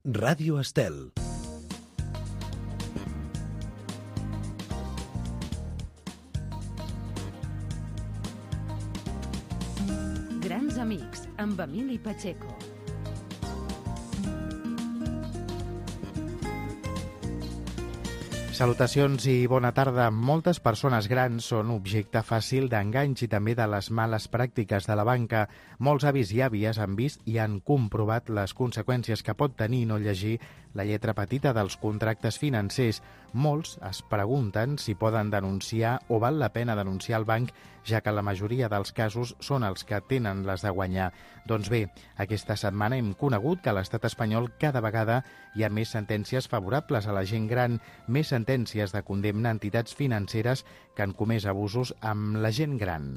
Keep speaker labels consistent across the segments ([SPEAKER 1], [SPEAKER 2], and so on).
[SPEAKER 1] Ràdio Estel.
[SPEAKER 2] Grans amics, amb Emili Pacheco.
[SPEAKER 3] Salutacions i bona tarda. Moltes persones grans són objecte fàcil d'enganys i també de les males pràctiques de la banca. Molts avis i àvies han vist i han comprovat les conseqüències que pot tenir no llegir la lletra petita dels contractes financers. Molts es pregunten si poden denunciar o val la pena denunciar el banc, ja que la majoria dels casos són els que tenen les de guanyar. Doncs bé, aquesta setmana hem conegut que a l'estat espanyol cada vegada hi ha més sentències favorables a la gent gran, més sentències de condemna a entitats financeres que han comès abusos amb la gent gran.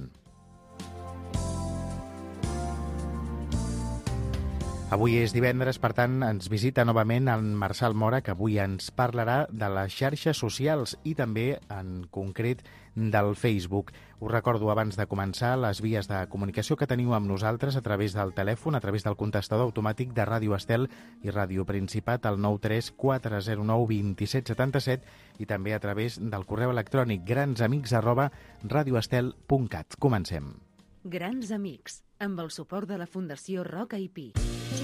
[SPEAKER 3] Avui és divendres, per tant, ens visita novament en Marçal Mora, que avui ens parlarà de les xarxes socials i també, en concret, del Facebook. Us recordo, abans de començar, les vies de comunicació que teniu amb nosaltres a través del telèfon, a través del contestador automàtic de Ràdio Estel i Ràdio Principat, al 934092777, i també a través del correu electrònic gransamics@radioestel.cat. Comencem.
[SPEAKER 2] Grans amics, amb el suport de la Fundació Roca i Pi.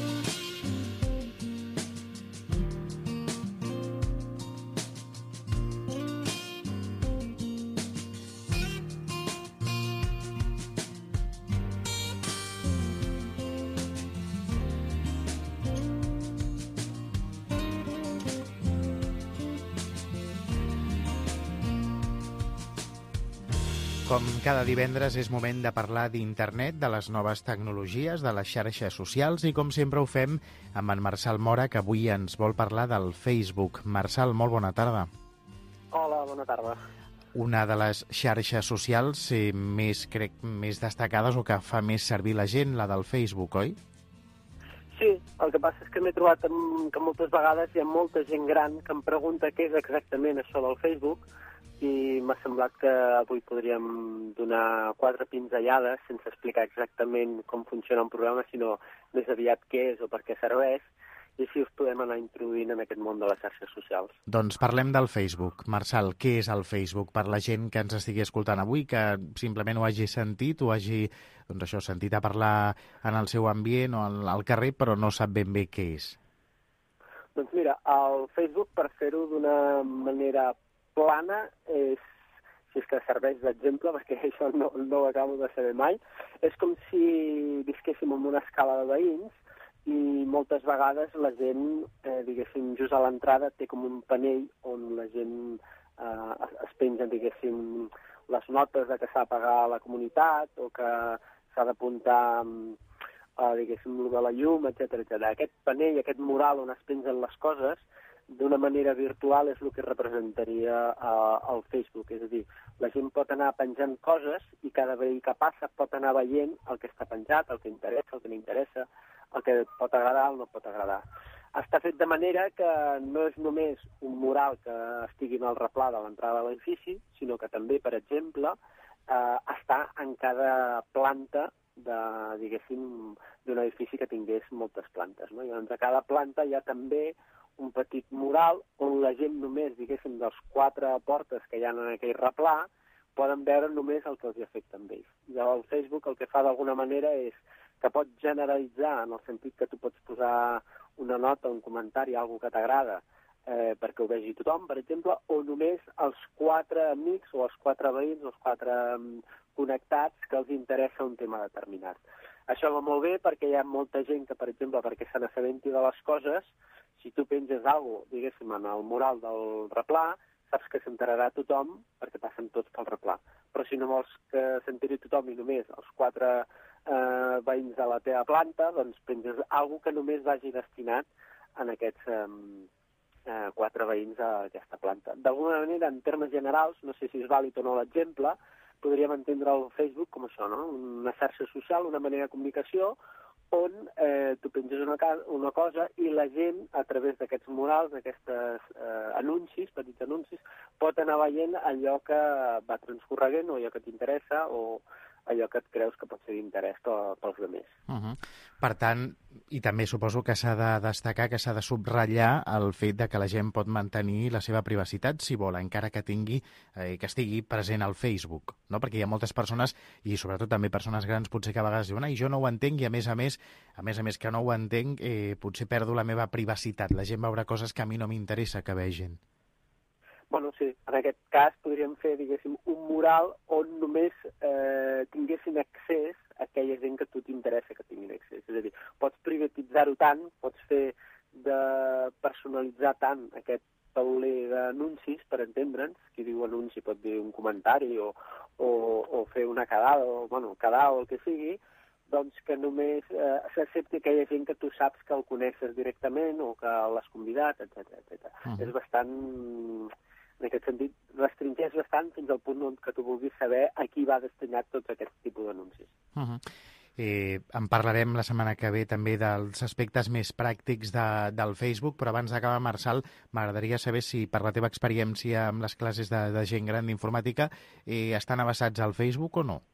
[SPEAKER 3] Com cada divendres és moment de parlar d'internet, de les noves tecnologies, de les xarxes socials i com sempre ho fem amb en Marçal Mora, que avui ens vol parlar del Facebook. Marçal, molt bona tarda.
[SPEAKER 4] Hola, bona tarda.
[SPEAKER 3] Una de les xarxes socials més destacades o que fa més servir la gent, la del Facebook, oi?
[SPEAKER 4] Sí, el que passa és que m'he trobat que moltes vegades hi ha molta gent gran que em pregunta què és exactament això del Facebook i m'ha semblat que avui podríem donar 4 pinzellades sense explicar exactament com funciona un programa, sinó més aviat què és o per què serveix, i així us podem anar introduint en aquest món de les xarxes socials.
[SPEAKER 3] Doncs parlem del Facebook. Marçal, què és el Facebook per la gent que ens estigui escoltant avui, que simplement ho hagi sentit, ho hagi sentit a parlar en el seu ambient o al carrer, però no sap ben bé què és?
[SPEAKER 4] Doncs mira, el Facebook, per fer-ho d'una manera plana, si és que serveix d'exemple, perquè això no ho acabo de saber mai, és com si visquéssim en una escala de veïns i moltes vegades la gent, diguéssim, just a l'entrada té com un panell on la gent es pengen, diguéssim, les notes de que s'ha de pagar la comunitat o que s'ha d'apuntar, diguéssim, el de la llum, etc. Aquest panell, aquest mural on es pengen les coses, d'una manera virtual és el que representaria el Facebook. És a dir, la gent pot anar penjant coses i cada veí que passa pot anar veient el que està penjat, el que interessa, el que no interessa, el que pot agradar o no pot agradar. Està fet de manera que no és només un mural que estigui en el replà de l'entrada de l'edifici, sinó que també, per exemple, està en cada planta diguéssim, d'un edifici que tingués moltes plantes, no? I llavors a cada planta hi ha també un petit mural on la gent només, diguéssim, dels 4 portes que hi ha en aquell replà, poden veure només el que els afecta amb ells. Llavors el Facebook el que fa d'alguna manera és que pot generalitzar, en el sentit que tu pots posar una nota, un comentari, alguna que t'agrada, perquè ho vegi tothom, per exemple, o només els 4 amics o els 4 veïns o els 4 connectats que els interessa un tema determinat. Això va molt bé perquè hi ha molta gent que, per exemple, perquè se n'assabenti de les coses, si tu penges alguna cosa, diguéssim, en el mural del replà, saps que s'enterarà tothom perquè passen tots pel replà. Però si no vols que s'enteri tothom i només els 4 veïns de la teva planta, doncs penges alguna cosa que només vagi destinat en aquests 4 veïns d'aquesta planta. D'alguna manera, en termes generals, no sé si és vàlid o no l'exemple, podríem entendre el Facebook com això, no? Una xarxa social, una manera de comunicació on tu penges una cosa i la gent, a través d'aquests murals, d'aquests anuncis, petits anuncis, pot anar veient allò que va transcorreguent o allò que t'interessa o allò que et creus que pot ser d'interès pels altres.
[SPEAKER 3] Per tant, i també suposo que s'ha de destacar, que s'ha de subratllar el fet de que la gent pot mantenir la seva privacitat si vol, encara que tingui que estigui present al Facebook, no? Perquè hi ha moltes persones, i sobretot també persones grans, potser que a vegades diuen jo no ho entenc, i a més a més que no ho entenc, potser perdo la meva privacitat. La gent veurà coses que a mi no m'interessa que vegin.
[SPEAKER 4] Bueno, sí, en aquest cas podríem fer, diguéssim, un mural on només tinguessin accés a aquella gent que a tu t'interessa que tinguin accés. És a dir, pots privatitzar-ho tant, pots fer de personalitzar tant aquest tauler d'anuncis, per entendre'ns, qui diu anunci pot dir un comentari o fer una quedada, o quedar o el que sigui, doncs que només s'accepti aquella gent que tu saps que el coneixes directament o que l'has convidat, etc. És bastant, en aquest sentit, restringeix bastant fins al punt que tu vulguis saber a qui va destinat tot aquest tipus d'anuncis.
[SPEAKER 3] En parlarem la setmana que ve també dels aspectes més pràctics del Facebook, però abans d'acabar, Marçal, m'agradaria saber si per la teva experiència amb les classes de gent gran d'informàtica estan avançats al Facebook o no?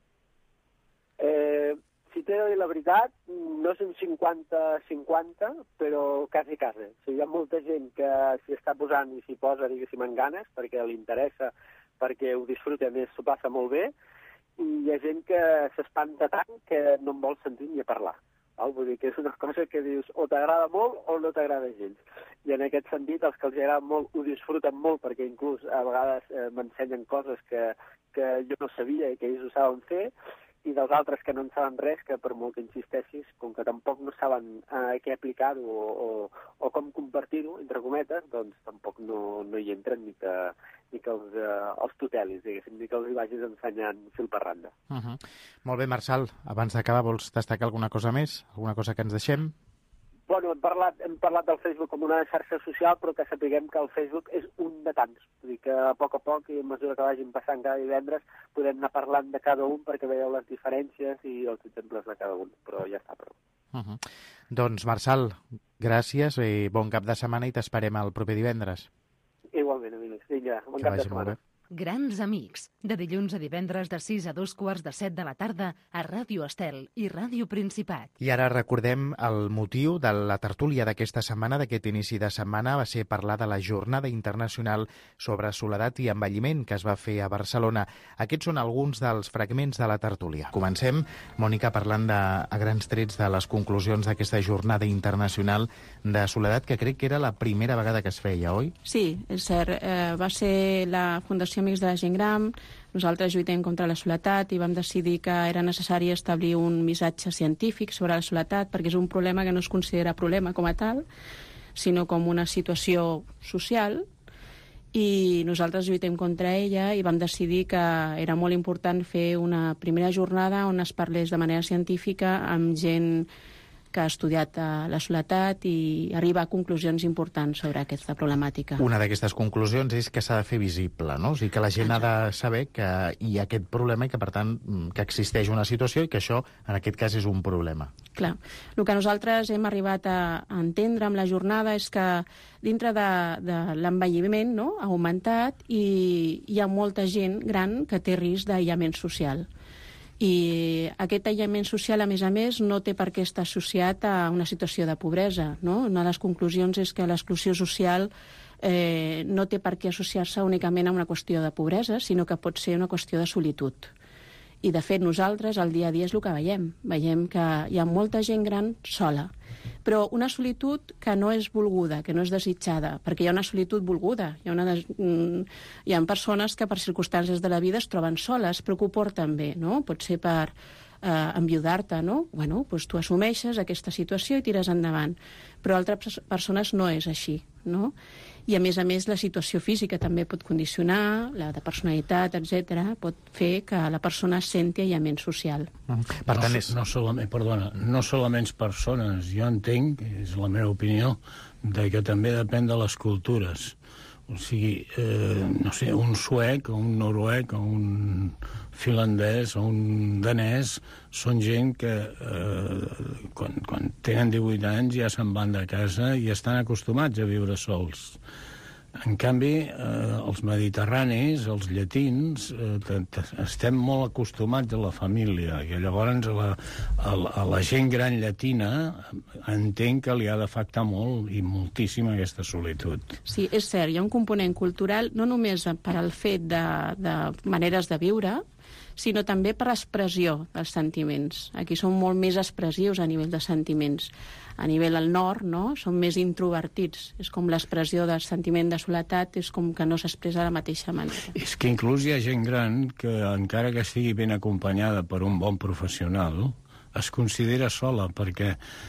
[SPEAKER 4] Si t'he de dir la veritat, no és un 50-50, però quasi. O sigui, hi ha molta gent que s'hi està posant i s'hi posa, diguéssim, en ganes, perquè li interessa, perquè ho disfruta, a més s'ho passa molt bé, i hi ha gent que s'espanta tant que no en vol sentir ni a parlar. Vull dir que és una cosa que dius o t'agrada molt o no t'agrada gens. I en aquest sentit, els que els agrada molt ho disfruten molt, perquè inclús a vegades m'ensenyen coses que jo no sabia i que ells ho saben fer, i dels altres que no en saben res, que per molt que insisteixis, com que tampoc no saben què aplicar-ho o com compartir-ho, entre cometes, doncs tampoc no hi entren ni que els tutelis, diguéssim, ni que els hi vagis ensenyant fil per randa.
[SPEAKER 3] Molt bé, Marçal, abans d'acabar vols destacar alguna cosa més? Alguna cosa que ens deixem?
[SPEAKER 4] Bueno, hem parlat del Facebook com una xarxa social, però que sapiguem que el Facebook és un de tants. Vull dir que a poc, i a mesura que vagin passant cada divendres, podem anar parlant de cada un perquè veieu les diferències i els exemples de cada un, però ja està prou.
[SPEAKER 3] Doncs, Marçal, gràcies, bon cap de setmana i t'esperem el proper divendres.
[SPEAKER 4] Igualment, Emilis. Vinga, bon cap de setmana.
[SPEAKER 2] Grans Amics, de dilluns a divendres de 6 a 2:45 de la tarda a Ràdio Estel i Ràdio Principat.
[SPEAKER 3] I ara recordem el motiu de la tertúlia d'aquesta setmana, d'aquest inici de setmana, va ser parlar de la Jornada Internacional sobre Soledat i Envelliment que es va fer a Barcelona. Aquests són alguns dels fragments de la tertúlia. Comencem, Mònica, parlant a grans trets de les conclusions d'aquesta Jornada Internacional de Soledat, que crec que era la primera vegada que es feia, oi?
[SPEAKER 1] Sí, és cert. Va ser la Fundació Amics de la Gent Gran. Nosaltres lluitem contra la soledat i vam decidir que era necessari establir un missatge científic sobre la soledat, perquè és un problema que no es considera problema com a tal, sinó com una situació social, i nosaltres lluitem contra ella i vam decidir que era molt important fer una primera jornada on es parlés de manera científica amb gent que ha estudiat la soledat i arriba a conclusions importants sobre aquesta problemàtica.
[SPEAKER 3] Una d'aquestes conclusions és que s'ha de fer visible, no? O sigui, que la gent ha de saber que hi ha aquest problema i que, per tant, que existeix una situació i que això, en aquest cas, és un problema.
[SPEAKER 1] Clar. El que nosaltres hem arribat a entendre amb la jornada és que dintre de l'envelliment, no?, ha augmentat i hi ha molta gent gran que té risc d'aïllament social. I aquest aïllament social, a més, no té per què estar associat a una situació de pobresa, no? Una de les conclusions és que l'exclusió social no té per què associar-se únicament a una qüestió de pobresa, sinó que pot ser una qüestió de solitud. I, de fet, nosaltres, al dia a dia, és el que veiem. Veiem que hi ha molta gent gran sola, però una solitud que no és volguda, que no és desitjada, perquè hi ha una solitud volguda. Hi ha persones que per circumstàncies de la vida es troben soles, però que ho porten bé, no? Pot ser per enviudar-te, no? Bueno, doncs tu assumeixes aquesta situació i tires endavant. Però altres persones no és així, no? I, a més, la situació física també pot condicionar, la de personalitat, etc., pot fer que la persona senti aïllament social.
[SPEAKER 3] Per tant,
[SPEAKER 5] no solament persones. Jo entenc, és la meva opinió, que també depèn de les cultures. O sigui, no sé, un suec, o un noruec, o un finlandès, o un danès, són gent que quan tenen 18 anys ja se'n van de casa i estan acostumats a viure sols. En canvi, els mediterranis, els llatins, estem molt acostumats a la família, i llavors a la gent gran llatina entenc que li ha d'afectar molt i moltíssim aquesta solitud.
[SPEAKER 1] Sí, és cert, hi ha un component cultural, no només per al fet de maneres de viure, sinó també per l'expressió dels sentiments. Aquí som molt més expressius a nivell de sentiments. A nivell al nord, no?, són més introvertits. És com l'expressió del sentiment de soledat és com que no s'expressa de la mateixa manera.
[SPEAKER 5] És que inclús hi ha gent gran que, encara que estigui ben acompanyada per un bon professional, es considera sola perquè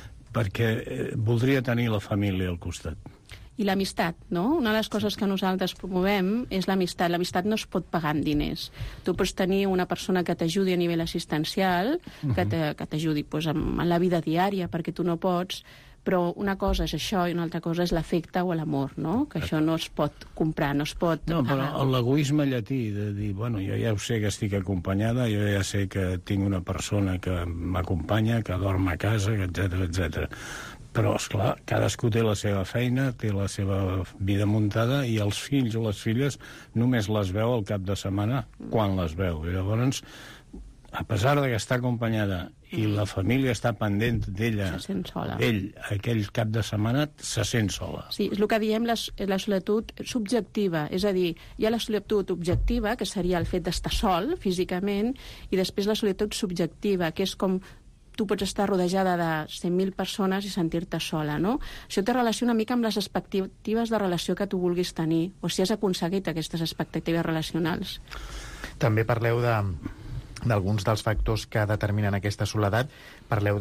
[SPEAKER 5] voldria tenir la família al costat.
[SPEAKER 1] I l'amistat, no? Una de les coses que nosaltres promovem és l'amistat. L'amistat no es pot pagar amb diners. Tu pots tenir una persona que t'ajudi a nivell assistencial, que t'ajudi en la vida diària, perquè tu no pots, però una cosa és això i una altra cosa és l'afecte o l'amor, no? Que això no es pot comprar, no es pot...
[SPEAKER 5] No, però l'egoisme llatí de dir, bueno, jo ja ho sé que estic acompanyada, jo ja sé que tinc una persona que m'acompanya, que dorm a casa, etc. Però, esclar, cadascú té la seva feina, té la seva vida muntada, i els fills o les filles només les veu al cap de setmana, quan les veu. I llavors, a pesar de que està acompanyada i la família està pendent d'ella, d'ell, aquell cap de setmana, se sent sola.
[SPEAKER 1] Sí, és el que diem la solitud subjectiva. És a dir, hi ha la solitud objectiva, que seria el fet d'estar sol, físicament, i després la solitud subjectiva, que és com tu pots estar rodejada de 100.000 persones i sentir-te sola, no? Això té relació una mica amb les expectatives de relació que tu vulguis tenir, o si has aconseguit aquestes expectatives relacionals.
[SPEAKER 3] També parleu d'alguns dels factors que determinen aquesta soledat. Parleu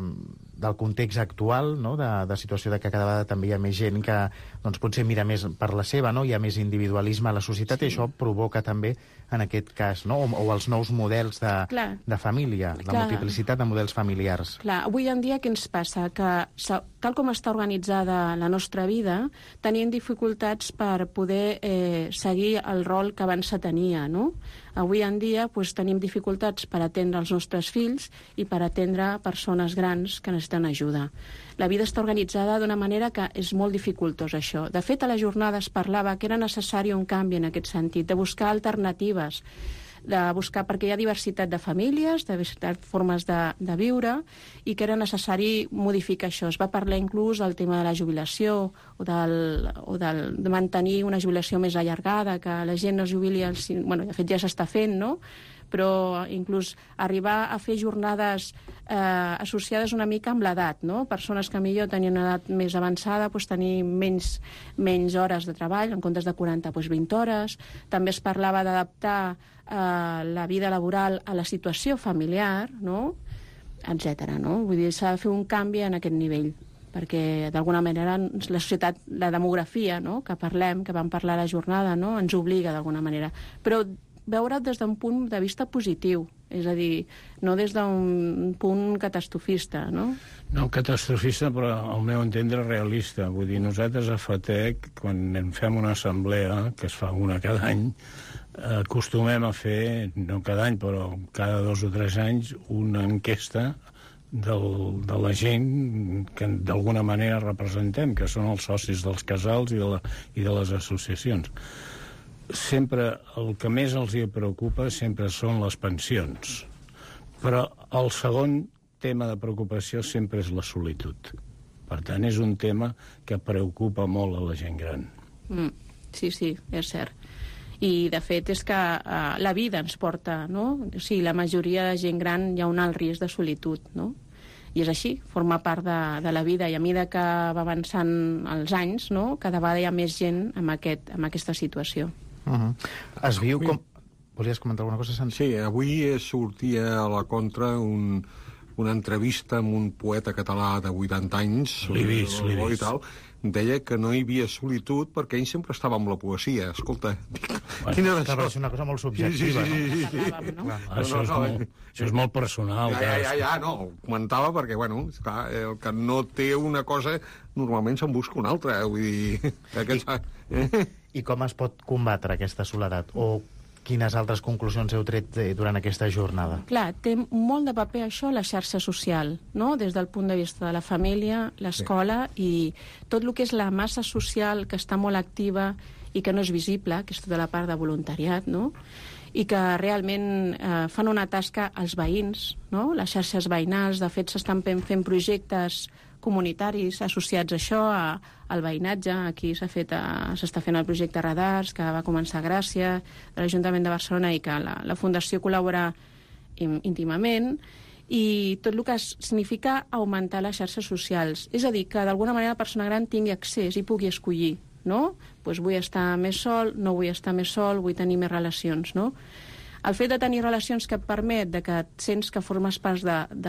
[SPEAKER 3] del context actual, no? de situació de que cada vegada també hi ha més gent que doncs, potser mira més per la seva, no? Hi ha més individualisme a la societat, i això provoca també, en aquest cas, no? o els nous models de família, la multiplicitat de models familiars.
[SPEAKER 1] Clar, avui en dia què ens passa? Que tal com està organitzada la nostra vida, tenim dificultats per poder seguir el rol que abans se tenia, no? Avui en dia tenim dificultats per atendre els nostres fills i per atendre persones grans que necessiten ajuda. La vida està organitzada d'una manera que és molt dificultós, això. De fet, a la jornada es parlava que era necessari un canvi en aquest sentit, de buscar alternatives, perquè hi ha diversitat de famílies, diversitat de formes de viure, i que era necessari modificar això. Es va parlar inclús del tema de la jubilació o de mantenir una jubilació més allargada, que la gent no es jubili de fet ja s'està fent, no? Però inclús arribar a fer jornades associades una mica amb l'edat, no? Persones que millor tenien una edat més avançada, tenir menys hores de treball, en comptes de 40, 20 hores. També es parlava d'adaptar la vida laboral a la situació familiar, no? Etcètera, no? Vull dir, s'ha de fer un canvi en aquest nivell, perquè d'alguna manera la societat, la demografia, no?, que vam parlar a la jornada, no?, ens obliga d'alguna manera. Però veure des d'un punt de vista positiu, és a dir, no des d'un punt catastrofista, no?
[SPEAKER 5] No catastrofista, però al meu entendre realista. Vull dir, nosaltres a FATEC, quan en fem una assemblea, que es fa una cada any, acostumem a fer, no cada any, però cada 2 o 3 anys, una enquesta de la gent que d'alguna manera representem, que són els socis dels casals i de les associacions. Sempre el que més els preocupa sempre són les pensions, però el segon tema de preocupació sempre és la solitud. Per tant, és un tema que preocupa molt a la gent gran.
[SPEAKER 1] Sí, és cert. I, de fet, és que la vida ens porta, no? O sigui, la majoria de gent gran hi ha un alt risc de solitud, no? I és així, forma part de la vida, i a mesura que va avançant els anys, no?, cada vegada hi ha més gent amb aquesta situació.
[SPEAKER 3] Es viu com... Volies comentar alguna cosa, Santi?
[SPEAKER 6] Sí, avui sortia a la contra una entrevista amb un poeta català de 80 anys,
[SPEAKER 5] l'he vist.
[SPEAKER 6] I tal, deia que no hi havia solitud perquè ell sempre estava amb la poesia. Escolta, quina de
[SPEAKER 3] és una cosa molt subjectiva.
[SPEAKER 5] Això és molt personal.
[SPEAKER 6] No, comentava perquè, bueno, clar, el que no té una cosa normalment se'n busca una altra, vull dir...
[SPEAKER 3] I com es pot combatre aquesta soledat? O Quines altres conclusions heu tret durant aquesta jornada?
[SPEAKER 1] Clar, té molt de paper això, la xarxa social, no? Des del punt de vista de la família, l'escola i tot el que és la massa social que està molt activa i que no és visible, que és tota la part de voluntariat, no? I que realment fan una tasca als veïns, no? Les xarxes veïnals, de fet, s'estan fent projectes comunitaris associats a això, al veïnatge. Aquí s'està fent el projecte Radars, que va començar a Gràcia, de l'Ajuntament de Barcelona, i que la Fundació col·labora íntimament, i tot el que significa augmentar les xarxes socials. És a dir, que d'alguna manera la persona gran tingui accés i pugui escollir, no? Pues vull estar més sol, no vull estar més sol, vull tenir més relacions, no? El fet de tenir relacions que et permet que et sents que formes part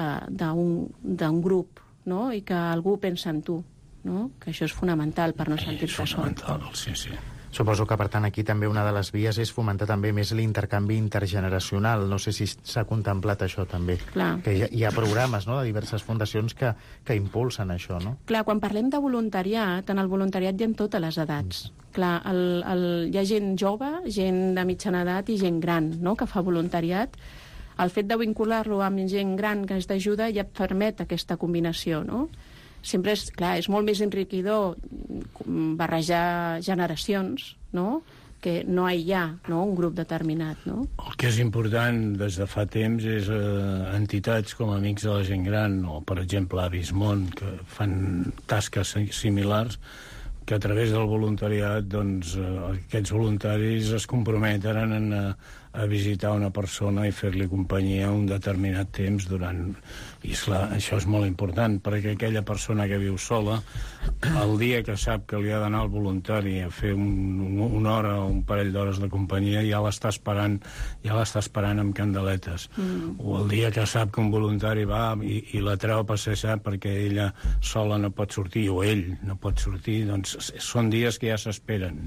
[SPEAKER 1] d'un grup, no? I que algú pensa en tu, no? Que això és fonamental per no sentir-te sol.
[SPEAKER 5] És fonamental, sí.
[SPEAKER 3] Suposo que, per tant, aquí també una de les vies és fomentar també més l'intercanvi intergeneracional. No sé si s'ha contemplat això també.
[SPEAKER 1] Clar.
[SPEAKER 3] Que hi ha programes, no?, de diverses fundacions que impulsen això, no?
[SPEAKER 1] Clar, quan parlem de voluntariat, en el voluntariat hi ha totes les edats. Clar, hi ha gent jove, gent de mitjana edat i gent gran, no?, que fa voluntariat. El fet de vincular-lo amb gent gran que és d'ajuda ja permet aquesta combinació, no? Sempre és molt més enriquidor barrejar generacions, no?, que no aïllar, no?, un grup determinat, no?
[SPEAKER 5] El que és important des de fa temps és entitats com Amics de la Gent Gran o, per exemple, Avis Món, que fan tasques similars, que a través del voluntariat, doncs, aquests voluntaris es comprometen a visitar una persona i fer-li companyia un determinat temps durant... I, esclar, això és molt important, perquè aquella persona que viu sola, el dia que sap que li ha d'anar al voluntari a fer una hora o un parell d'hores de companyia, ja l'està esperant amb candeletes. O el dia que sap que un voluntari va i la treu a passejar perquè ella sola no pot sortir, o ell no pot sortir, doncs són dies que ja s'esperen.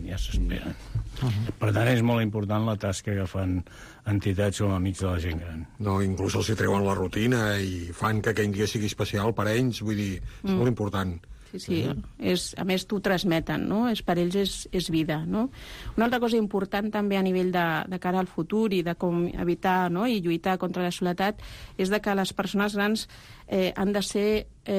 [SPEAKER 5] Per tant, és molt important la tasca que fan entitats com Amics de la Gent Gran.
[SPEAKER 6] No, inclús els hi treuen la rutina i fan que aquell dia sigui especial per ells, vull dir, és molt important.
[SPEAKER 1] Sí. A més, t'ho transmeten, no? Per ells és vida, no? Una altra cosa important també a nivell de cara al futur i de com evitar, no?, i lluitar contra la soledat és de que les persones grans han de ser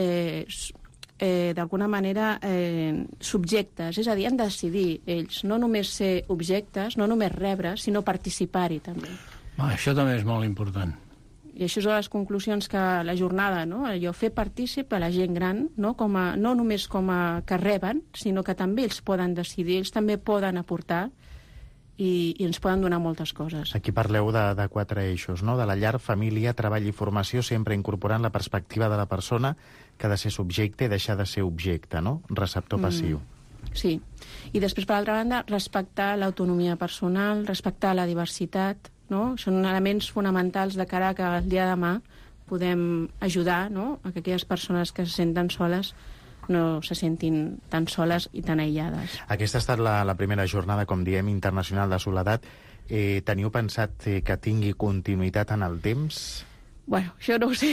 [SPEAKER 1] d'alguna manera subjectes, és a dir, han de decidir ells, no només ser objectes, no només rebre, sinó participar-hi també.
[SPEAKER 5] Això també és molt important.
[SPEAKER 1] I això són les conclusions que la jornada, no?, allò, fer partícip a la gent gran, no només com a que reben, sinó que també ells poden decidir, ells també poden aportar i ens poden donar moltes coses.
[SPEAKER 3] Aquí parleu de 4 eixos, no?, de la llar, família, treball i formació, sempre incorporant la perspectiva de la persona que ha de ser subjecte i deixar de ser objecte, no?, receptor passiu.
[SPEAKER 1] Sí. I després, per altra banda, respectar l'autonomia personal, respectar la diversitat, no? Són elements fonamentals de cara a que el dia de demà podem ajudar, no?, a que aquelles persones que se senten soles no se sentin tan soles i tan aïllades.
[SPEAKER 3] Aquesta ha estat la primera jornada, com diem, internacional de soledat. Teniu pensat que tingui continuïtat en el temps?
[SPEAKER 1] Bueno, això no ho sé.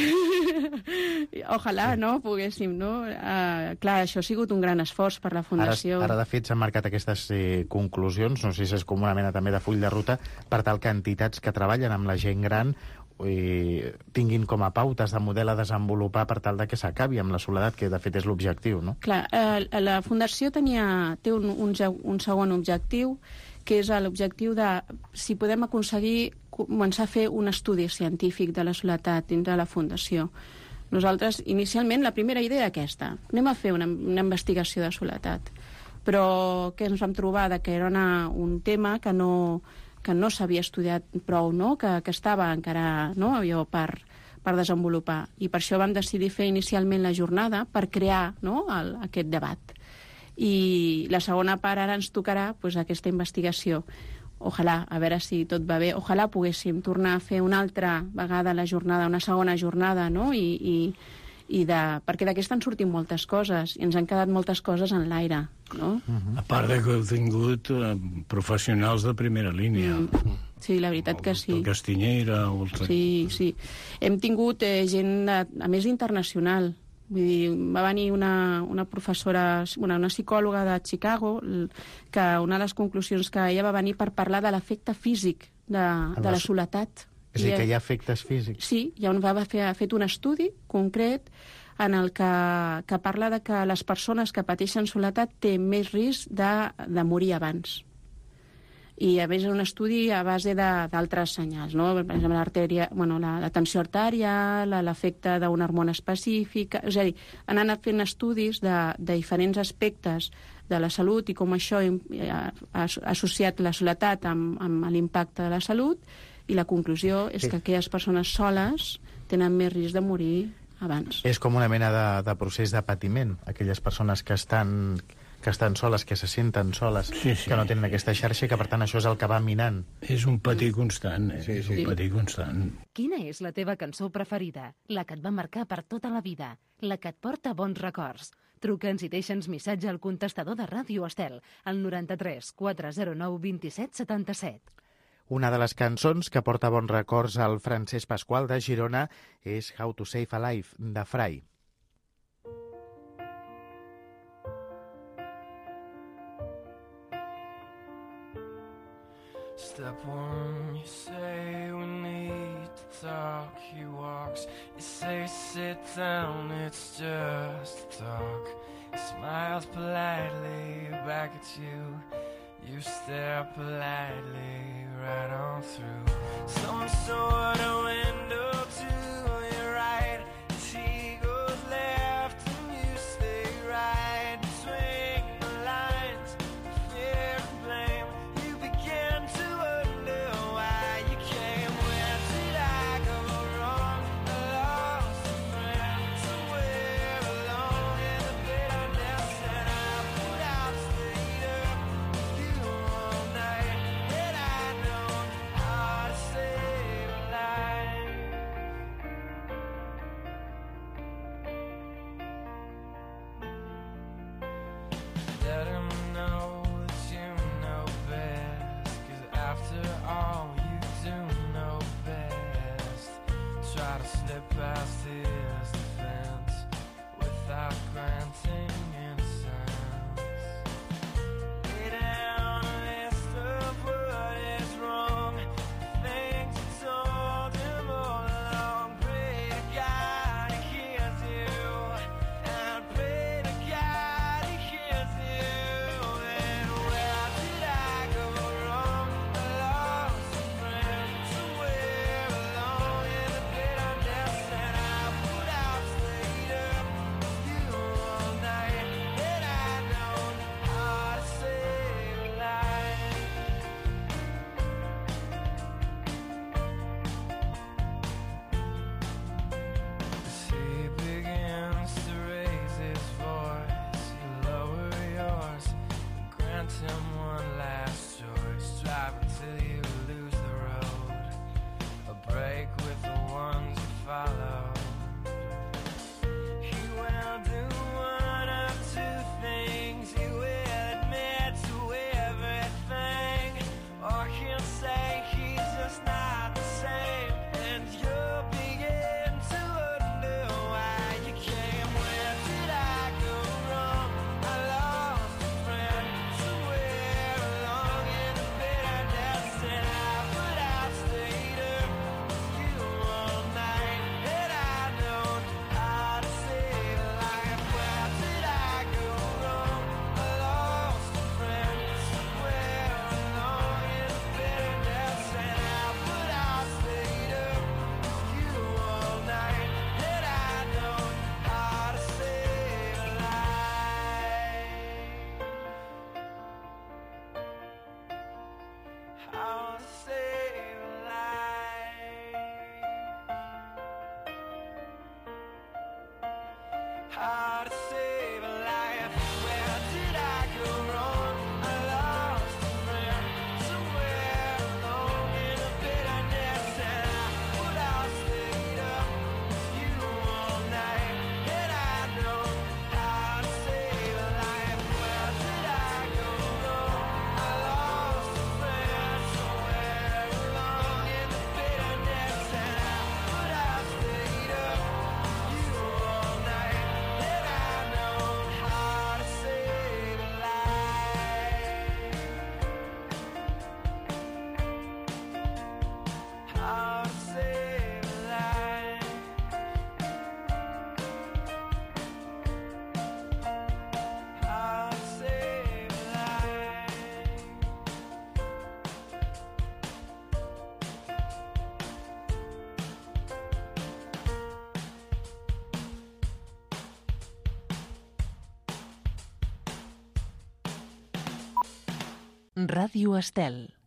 [SPEAKER 1] Ojalà, sí, no, poguéssim, no? Clar, això ha sigut un gran esforç per la Fundació.
[SPEAKER 3] Ara de fet, s'han marcat aquestes conclusions, no sé si és com una mena també de full de ruta, per tal que entitats que treballen amb la gent gran tinguin com a pautes de model a desenvolupar per tal de que s'acabi amb la soledat, que de fet és l'objectiu, no? Clar,
[SPEAKER 1] la Fundació té un segon objectiu, que és l'objectiu de, si podem aconseguir començar a fer un estudi científic de la soledat dintre de la Fundació. Nosaltres, inicialment, la primera idea era aquesta. Anem a fer una investigació de soledat. Però que ens vam trobar que era un tema que no s'havia estudiat prou, no?, que estava encara, no?, allò per desenvolupar. I per això vam decidir fer inicialment la jornada per crear, no?, aquest debat. I la segona part ara ens tocarà aquesta investigació. Ojalà, a veure si tot va bé, ojalà poguéssim tornar a fer una altra vegada la jornada, una segona jornada, no?, perquè d'aquesta han sortit moltes coses i ens han quedat moltes coses en l'aire, no?
[SPEAKER 5] A part que heu tingut professionals de primera línia.
[SPEAKER 1] Sí, la veritat que sí.
[SPEAKER 5] El Castiñeira...
[SPEAKER 1] Sí. Hem tingut gent, a més, internacional. Vull dir, va venir una professora, una psicòloga de Chicago, que una de les conclusions que ella va venir per parlar de l'efecte físic de la soledat.
[SPEAKER 3] És a dir, que hi ha efectes físics.
[SPEAKER 1] Sí, hi ha ha fet un estudi concret en el que parla de que les persones que pateixen soledat tenen més risc de morir abans. I, a més, és un estudi a base d'altres senyals, no? Per exemple, l'artèria, la tensió artèria, l'efecte d'una hormona específica... És a dir, han anat fent estudis de diferents aspectes de la salut i com això ha associat la soledat amb l'impacte de la salut, i la conclusió és que aquelles persones soles tenen més risc de morir abans.
[SPEAKER 3] És com una mena de procés de patiment, aquelles persones que estan soles, que se senten soles, que no tenen aquesta xarxa i que, per tant, això és el que va minant.
[SPEAKER 5] És un patir constant, és un patir constant.
[SPEAKER 2] Quina és la teva cançó preferida? La que et va marcar per tota la vida? La que et porta bons records? Truca'ns i deixa'ns missatge al contestador de Ràdio Estel, al 93 409 27 77.
[SPEAKER 3] Una de les cançons que porta bons records al Francesc Pasqual de Girona és How to Save a Life, de Fray.
[SPEAKER 7] Step one, you say we need to talk. He walks, you say sit down, it's just a talk. He smiles politely back at you. You stare politely right on through some sort of window to your right. As he goes left and you stay right between the lines. Fear and blame. You begin to wonder why you came. Where did I go wrong? I lost a friend somewhere alone in the bitterness, and I put out straight up you all night. And I know how to save a life. Let him know that you know best, 'cause after all you do know best. Try to slip past his defense without granting innocence. Lay down a list of what is wrong, things you told him all along. Pray to God he hears you, and pray to God he hears you. And where did I go wrong? I lost a friend somewhere alone in the bitterness, and I put out
[SPEAKER 2] Ràdio Estel.